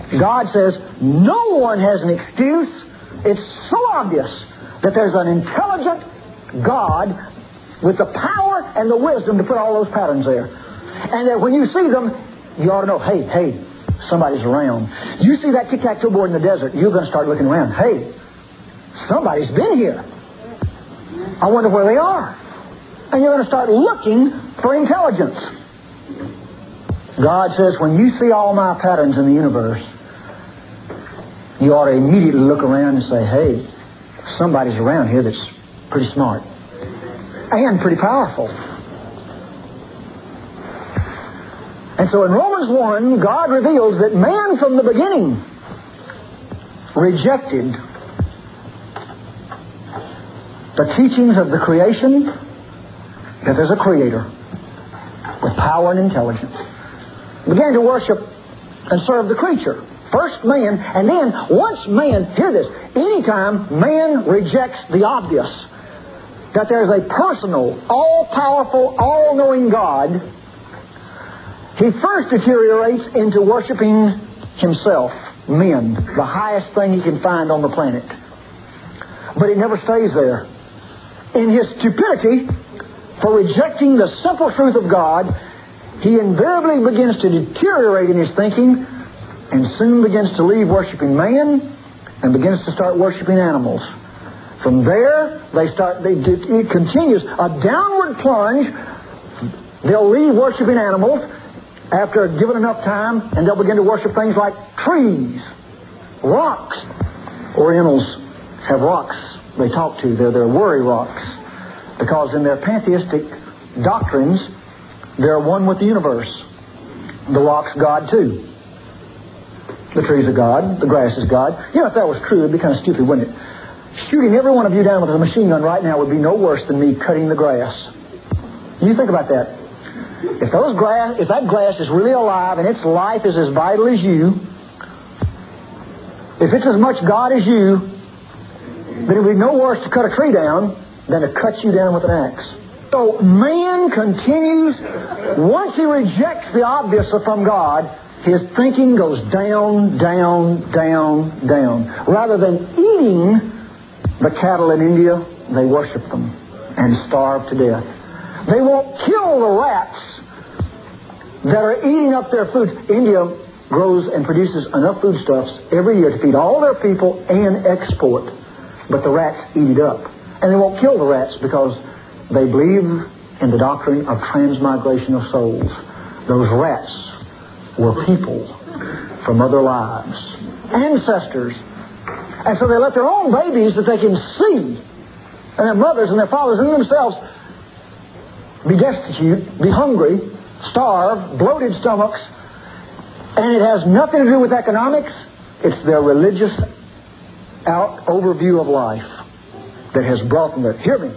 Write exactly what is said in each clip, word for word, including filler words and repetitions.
God says no one has an excuse. It's so obvious that there's an intelligent God with the power and the wisdom to put all those patterns there. And that when you see them, you ought to know, hey, hey, somebody's around. You see that tic-tac-toe board in the desert, you're going to start looking around. Hey, somebody's been here. I wonder where they are. And you're going to start looking for intelligence. God says, when you see all my patterns in the universe, you ought to immediately look around and say, hey, somebody's around here that's pretty smart and pretty powerful. And so in Romans one, God reveals that man from the beginning rejected the teachings of the creation, that there's a creator with power and intelligence. Began to worship and serve the creature. First man, and then once man, hear this, anytime man rejects the obvious, that there's a personal, all-powerful, all-knowing God, he first deteriorates into worshiping himself, men, the highest thing he can find on the planet. But it never stays there. In his stupidity for rejecting the simple truth of God, he invariably begins to deteriorate in his thinking and soon begins to leave worshiping man and begins to start worshiping animals. From there, they start. They, it continues a downward plunge. They'll leave worshiping animals after given enough time, and they'll begin to worship things like trees, rocks. Orientals have rocks they talk to. They're their worry rocks, because in their pantheistic doctrines, they're one with the universe. The rock's God too. The trees are God. The grass is God. You know, if that was true, it'd be kind of stupid, wouldn't it? Shooting every one of you down with a machine gun right now would be no worse than me cutting the grass. You think about that. If those grass, if that grass is really alive and its life is as vital as you, if it's as much God as you, then it would be no worse to cut a tree down than to cut you down with an axe. So man continues, once he rejects the obvious from God, his thinking goes down, down, down, down. Rather than eating the cattle in India, they worship them and starve to death. They won't kill the rats that are eating up their food. India grows and produces enough foodstuffs every year to feed all their people and export. But the rats eat it up. And they won't kill the rats because they believe in the doctrine of transmigration of souls. Those rats were people from other lives, ancestors. And so they let their own babies that they can see, and their mothers and their fathers and themselves, be destitute, be hungry, starve, bloated stomachs, and it has nothing to do with economics. It's their religious out overview of life that has brought them there. Hear me.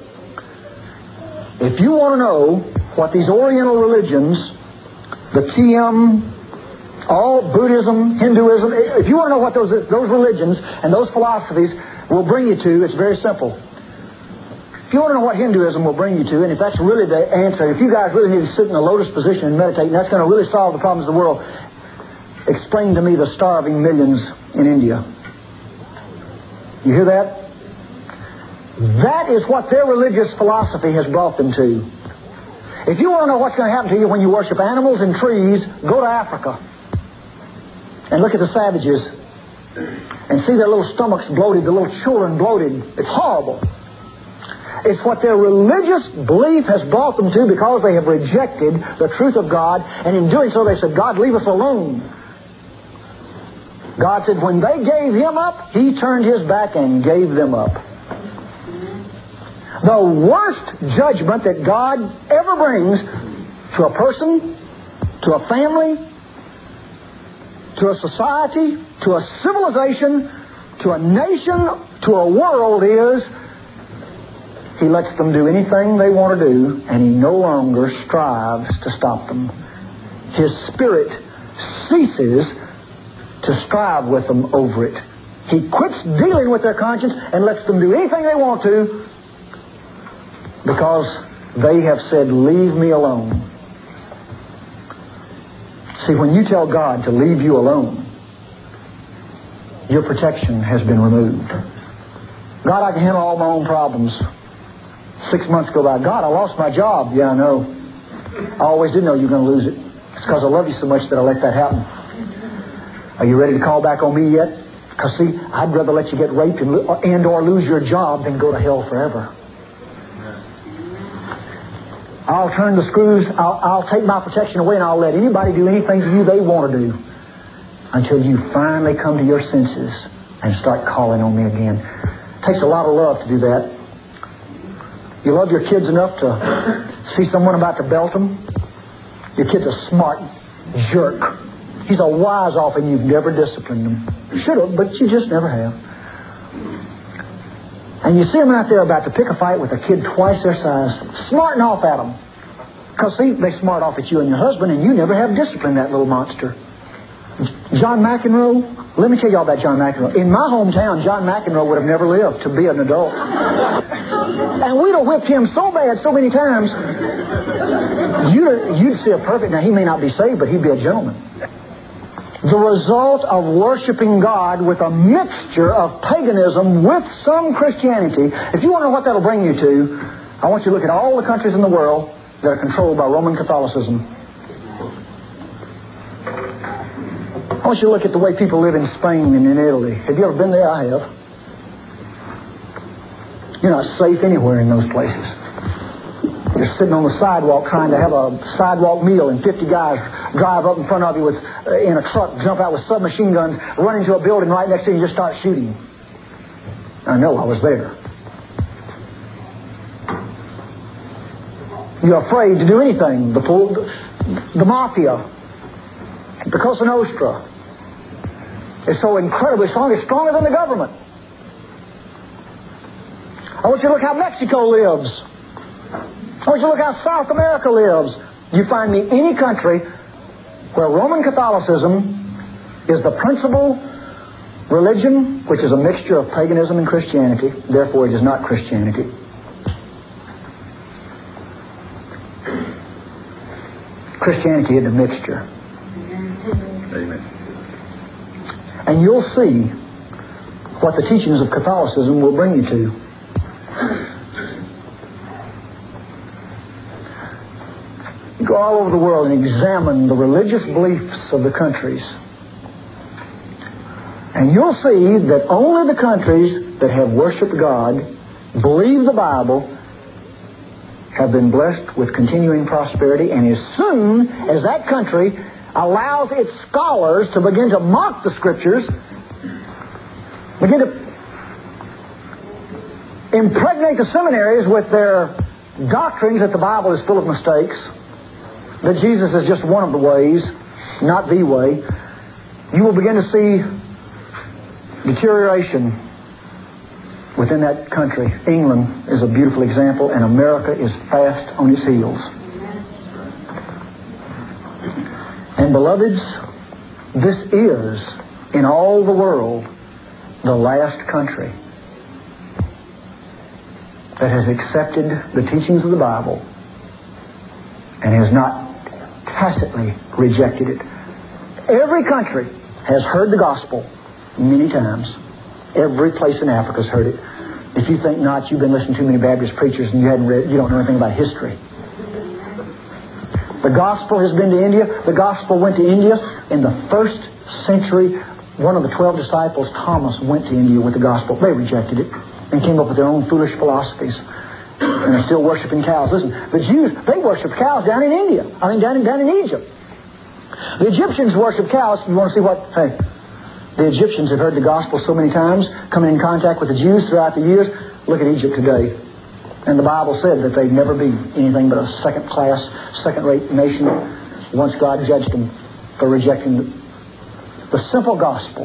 If you want to know what these Oriental religions, the T M, all Buddhism, Hinduism, if you want to know what those those religions and those philosophies will bring you to, it's very simple. If you want to know what Hinduism will bring you to, and if that's really the answer, if you guys really need to sit in a lotus position and meditate, and that's going to really solve the problems of the world, explain to me the starving millions in India. You hear that? That is what their religious philosophy has brought them to. If you want to know what's going to happen to you when you worship animals and trees, go to Africa and look at the savages and see their little stomachs bloated, the little children bloated. It's horrible. It's what their religious belief has brought them to because they have rejected the truth of God, and in doing so they said, God, leave us alone. God said when they gave him up, he turned his back and gave them up. The worst judgment that God ever brings to a person, to a family, to a society, to a civilization, to a nation, to a world is he lets them do anything they want to do, and he no longer strives to stop them. His spirit ceases to strive with them over it. He quits dealing with their conscience and lets them do anything they want to because they have said, leave me alone. See, when you tell God to leave you alone, your protection has been removed. God, I can handle all my own problems. Six months go by. God, I lost my job. Yeah, I know. I always did know you were going to lose it. It's because I love you so much that I let that happen. Are you ready to call back on me yet? Because, see, I'd rather let you get raped and, and or lose your job than go to hell forever. I'll turn the screws, I'll, I'll take my protection away, and I'll let anybody do anything to you they want to do until you finally come to your senses and start calling on me again. It takes a lot of love to do that. You love your kids enough to see someone about to belt them. Your kid's a smart jerk. He's a wise off and you've never disciplined him. You should have, but you just never have. And you see them out there about to pick a fight with a kid twice their size, smarting off at them. Because, see, they smart off at you and your husband, and you never have disciplined that little monster. John McEnroe, let me tell you all about John McEnroe. In my hometown, John McEnroe would have never lived to be an adult. And we'd have whipped him so bad so many times, you'd, you'd see a perfect... Now, he may not be saved, but he'd be a gentleman. The result of worshiping God with a mixture of paganism with some Christianity, if you want to know what that'll bring you to, I want you to look at all the countries in the world that are controlled by Roman Catholicism. I want you to look at the way people live in Spain and in Italy. Have you ever been there? I have. You're not safe anywhere in those places. You're sitting on the sidewalk trying to have a sidewalk meal, and fifty guys drive up in front of you with, uh, in a truck, jump out with submachine guns, run into a building right next to you and just start shooting. I know, I was there. You're afraid to do anything. The, the mafia, the Cosa Nostra, is so incredibly strong. It's stronger than the government. I want you to look how Mexico lives. I want you to look how South America lives. You find me any country where Roman Catholicism is the principal religion, which is a mixture of paganism and Christianity. Therefore, it is not Christianity. Christianity is a mixture. Amen. And you'll see what the teachings of Catholicism will bring you to. Go all over the world and examine the religious beliefs of the countries. And you'll see that only the countries that have worshiped God, believe the Bible, have been blessed with continuing prosperity. And as soon as that country allows its scholars to begin to mock the Scriptures, begin to impregnate the seminaries with their doctrines that the Bible is full of mistakes, that Jesus is just one of the ways, not the way, you will begin to see deterioration within that country. England is a beautiful example, and America is fast on its heels. And beloveds, this is, in all the world, the last country that has accepted the teachings of the Bible and has not tacitly rejected it. Every country has heard the gospel many times. Every place in Africa has heard it. If you think not, you've been listening to too many Baptist preachers and you hadn't read, you don't know anything about history. The gospel has been to India. The gospel went to India in the first century. One of the twelve disciples, Thomas, went to India with the gospel. They rejected it and came up with their own foolish philosophies. And they're still worshiping cows. Listen, the Jews, they worship cows down in India. I mean, down in, down in Egypt. The Egyptians worship cows. You want to see what? Hey, the Egyptians have heard the gospel so many times, coming in contact with the Jews throughout the years. Look at Egypt today. And the Bible said that they'd never be anything but a second-class, second-rate nation once God judged them for rejecting the, the simple gospel.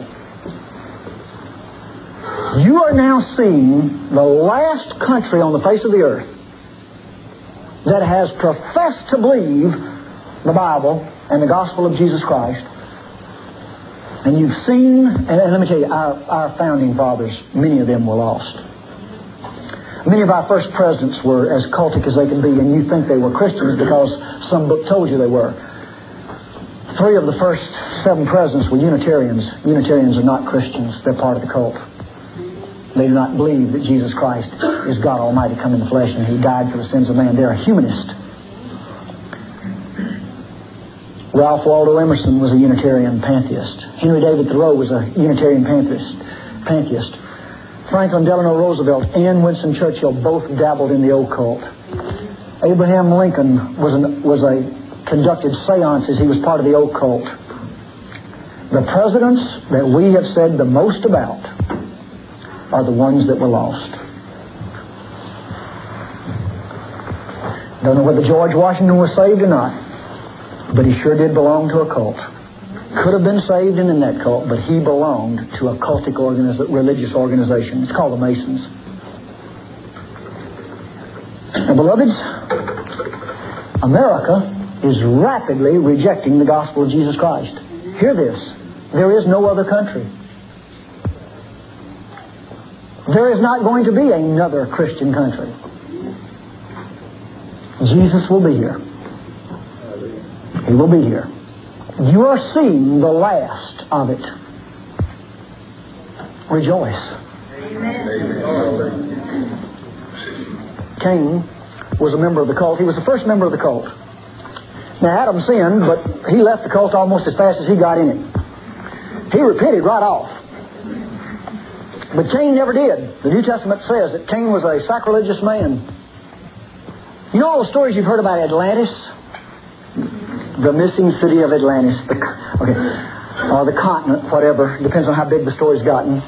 You are now seeing the last country on the face of the earth that has professed to believe the Bible and the gospel of Jesus Christ. And you've seen, and, and let me tell you, our, our founding fathers, many of them were lost. Many of our first presidents were as cultic as they can be, and you think they were Christians because some book told you they were. Three of the first seven presidents were Unitarians. Unitarians are not Christians. They're part of the cult. They do not believe that Jesus Christ is God Almighty come in the flesh and He died for the sins of man. They're a humanist. Ralph Waldo Emerson was a Unitarian pantheist. Henry David Thoreau was a Unitarian pantheist. pantheist. Franklin Delano Roosevelt and Winston Churchill both dabbled in the occult. Abraham Lincoln was an, was a conducted seances. He was part of the occult. The presidents that we have said the most about are the ones that were lost. Don't know whether George Washington was saved or not, but he sure did belong to a cult. Could have been saved and in that cult, but he belonged to a cultic organiz- religious organization. It's called the Masons. Now, beloveds, America is rapidly rejecting the gospel of Jesus Christ. Hear this. There is no other country. There is not going to be another Christian country. Jesus will be here. He will be here. You are seeing the last of it. Rejoice. Amen. Cain was a member of the cult. He was the first member of the cult. Now, Adam sinned, but he left the cult almost as fast as he got in it. He repented right off. But Cain never did. The New Testament says that Cain was a sacrilegious man. You know all the stories you've heard about Atlantis? The missing city of Atlantis. The, okay. Or the continent, whatever. Depends on how big the story's gotten.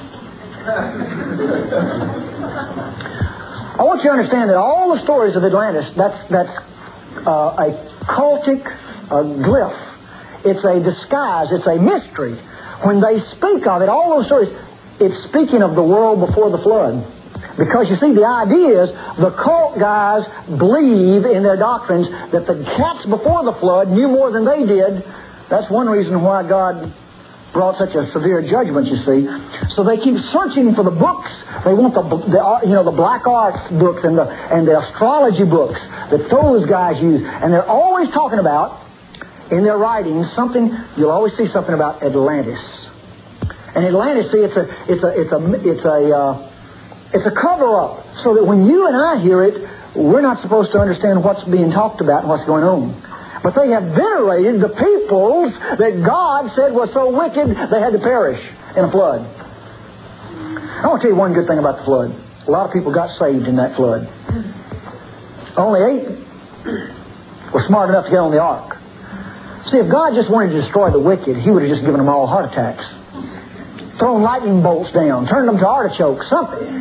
I want you to understand that all the stories of Atlantis, that's, that's uh, a cultic uh, glyph. It's a disguise. It's a mystery. When they speak of it, all those stories, it's speaking of the world before the flood. Because you see, the idea is the cult guys believe in their doctrines that the cats before the flood knew more than they did. That's one reason why God brought such a severe judgment, you see. So they keep searching for the books. They want the, the you know, the black arts books and the, and the astrology books that those guys use. And they're always talking about, in their writings, something, you'll always see something about Atlantis. And Atlantis, see, it's a, it's a, it's a, it's a, uh, it's a cover-up, so that when you and I hear it, we're not supposed to understand what's being talked about and what's going on. But they have venerated the peoples that God said was so wicked they had to perish in a flood. I want to tell you one good thing about the flood. A lot of people got saved in that flood. Only eight were smart enough to get on the ark. See, if God just wanted to destroy the wicked, He would have just given them all heart attacks. Thrown lightning bolts down, turned them to artichokes, something.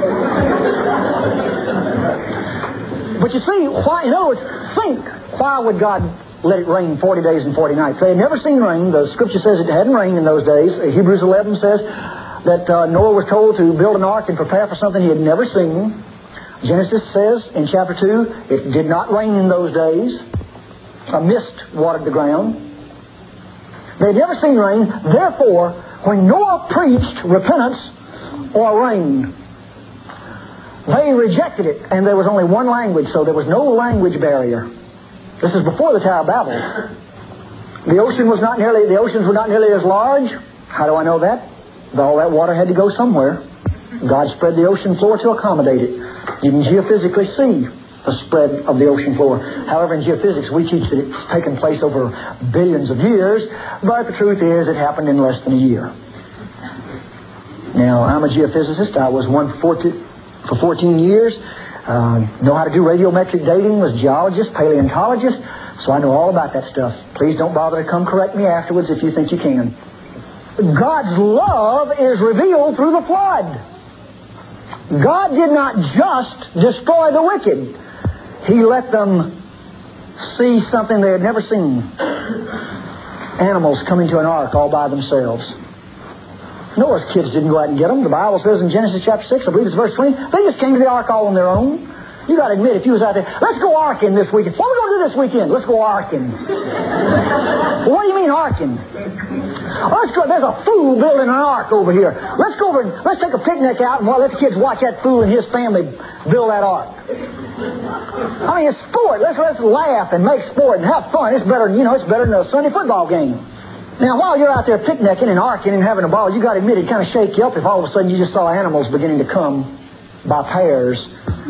But you see, why, in other words, think, why would God let it rain forty days and forty nights? They had never seen rain. The Scripture says it hadn't rained in those days. Hebrews eleven says that uh, Noah was told to build an ark and prepare for something he had never seen. Genesis says in chapter two, it did not rain in those days. A mist watered the ground. They had never seen rain. Therefore, when Noah preached repentance or rain, they rejected it, and there was only one language, so there was no language barrier. This is before the Tower of Babel. The ocean was not nearly, the oceans were not nearly as large. How do I know that? All that water had to go somewhere. God spread the ocean floor to accommodate it. You can geophysically see the spread of the ocean floor. However, in geophysics, we teach that it's taken place over billions of years, but the truth is it happened in less than a year. Now, I'm a geophysicist. I was one for fourteen years. Uh, know how to do radiometric dating, was a geologist, paleontologist, so I know all about that stuff. Please don't bother to come correct me afterwards if you think you can. God's love is revealed through the flood. God did not just destroy the wicked. He let them see something they had never seen. Animals come into an ark all by themselves. Noah's kids didn't go out and get them. The Bible says in Genesis chapter six, I believe it's verse twenty, they just came to the ark all on their own. You got to admit, if you was out there, let's go arking this weekend. What are we going to do this weekend? Let's go arking. Well, what do you mean arking? Oh, let's go. There's a fool building an ark over here. Let's go over and let's take a picnic out and well, let the kids watch that fool and his family build that ark. I mean, it's sport. Let's let's laugh and make sport and have fun. It's better, you know, it's better than a Sunday football game. Now, while you're out there picnicking and arcing and having a ball, you got to admit it kind of shake you up if all of a sudden you just saw animals beginning to come by pairs.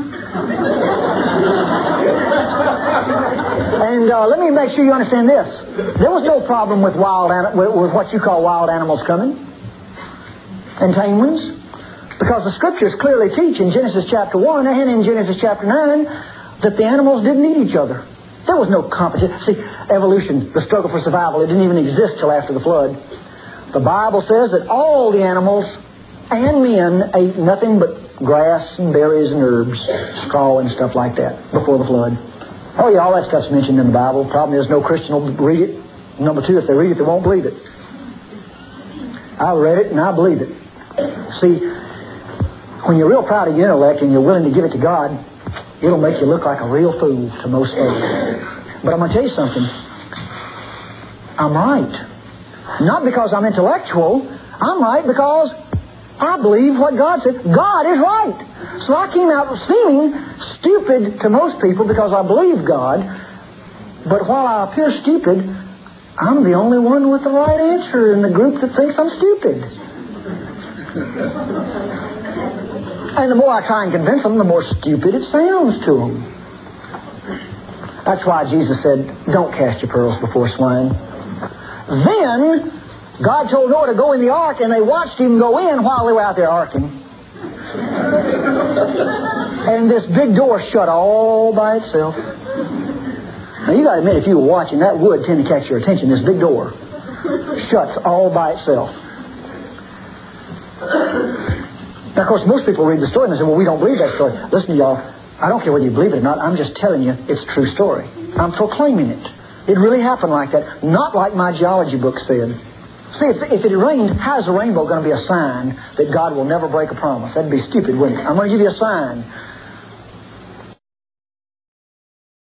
And uh, let me make sure you understand this. There was no problem with wild an- with, with what you call wild animals coming and tame ones, because the Scriptures clearly teach in Genesis chapter one and in Genesis chapter nine that the animals didn't eat each other. There was no competition. See, evolution, the struggle for survival, it didn't even exist till after the flood. The Bible says that all the animals and men ate nothing but grass and berries and herbs, straw and stuff like that before the flood. Oh yeah, all that stuff's mentioned in the Bible. Problem is, no Christian will read it. Number two, if they read it, they won't believe it. I read it and I believe it. See, when you're real proud of your intellect and you're willing to give it to God, it'll make you look like a real fool to most folks. But I'm going to tell you something. I'm right. Not because I'm intellectual. I'm right because I believe what God said. God is right. So I came out seeming stupid to most people because I believe God. But while I appear stupid, I'm the only one with the right answer in the group that thinks I'm stupid. And the more I try and convince them, the more stupid it sounds to them. That's why Jesus said, don't cast your pearls before swine. Then God told Noah to go in the ark, and they watched him go in while they were out there arking. And this big door shut all by itself. Now you got to admit, if you were watching, that would tend to catch your attention. This big door shuts all by itself. Now, of course, most people read the story and they say, well, we don't believe that story. Listen, y'all, I don't care whether you believe it or not. I'm just telling you it's a true story. I'm proclaiming it. It really happened like that. Not like my geology book said. See, if, if it rained, how's the rainbow going to be a sign that God will never break a promise? That'd be stupid, wouldn't it? I'm going to give you a sign